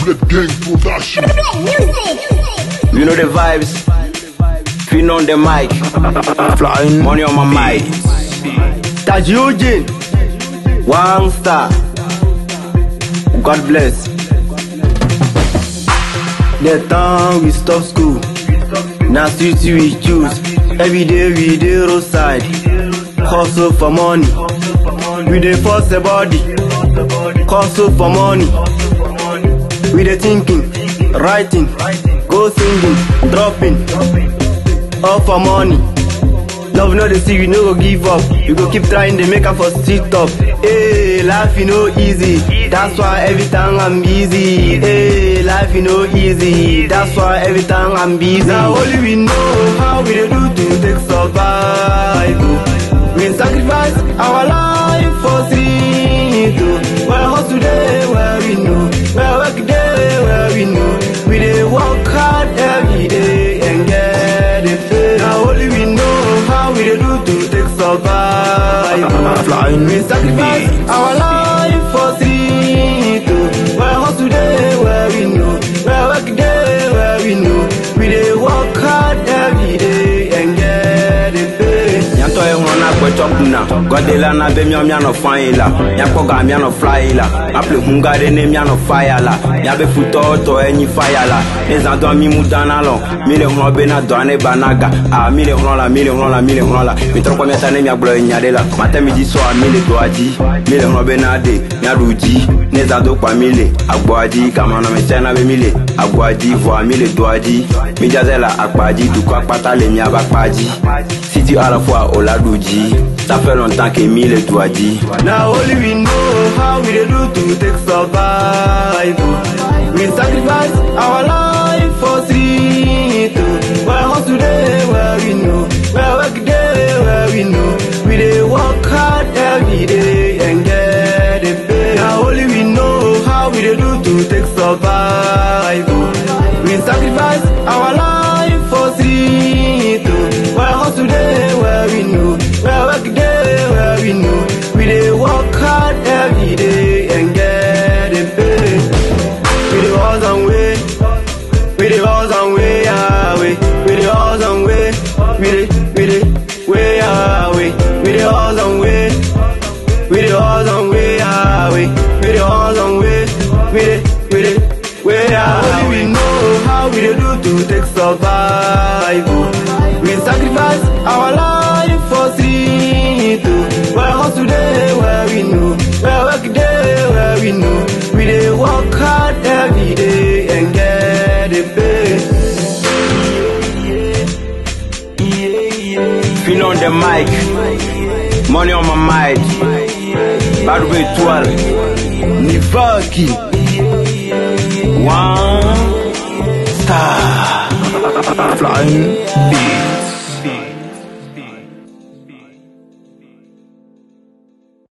Flip Gang Production. You know the vibes. Fin on the mic. Flying Money on my mic. Taj Eugene. One star. God bless. The time we stop school. Now street we choose. Every day we dey roadside. Hustle for money. We dey force the body. Hustle for money. We dey thinking, writing, go singing, dropping. All for money. Love no dey see, we no go give up. We go keep trying, they make up for street top. Hey, life you know easy. That's why every time I'm busy. Hey, life you know easy. That's why every time I'm busy. Now only we know how we dey do to take survive. We sacrifice our life for street. Where hustle today, where we know. Where work day, where we know. We dey work hard every day and get it paid. Now only we know how we dey do to take survive. Flying We sacrifice our life for street. Where hustle today, where we know. Where work day, where we know. We dey work hard every day and get it paid. Nyanto e hona kwa chokuna. Godela na be mi no fine la. Nyako ga mi no fly la. Apple hunga de ne mi no fire la. Yabe futo to enyi fire la. Les ando mi mudana lo. Mi le hona be na douane banaga. Ah mi le hona la. Mi tro kwa mi atane mi aglo nyade la. Mate mi di so a mi le doaji. Mi le hona be na de. Nyaruji. Les ando kwa mi le agboaji. Kama no me chena be mi le agboaji. Voa mi le doaji. Mi jazela akpaji. Du kwa pata le mi abakpaji. Si tu à la fois au ladouji. Ça fait longtemps que mi le doaji. Now only we know how we dey do to take survive. We sacrifice our life for street. Where hustle today, where we know. Where work day, where we know. We dey work hard every day and get it paid. Now only we know how we dey do to take survive. We sacrifice our life for street. Where hustle today, where we know. Where work day, where we know. We dey work hard every day and get it paid. We dey hustle and way. We dey hustle and way away. We dey hustle and way. We dey way away. We dey hustle and way. We dey hustle and way away. We dey hustle and way. We dey way away. Only we know how we dey do to take survive. We sacrifice our life for street. Where hustle today, where we know. Where work day, where we know. We dey work hard every day and get it paid. Fin on the mic. Money on my mind. Bad way 12. Nivaki. One star. Flying big.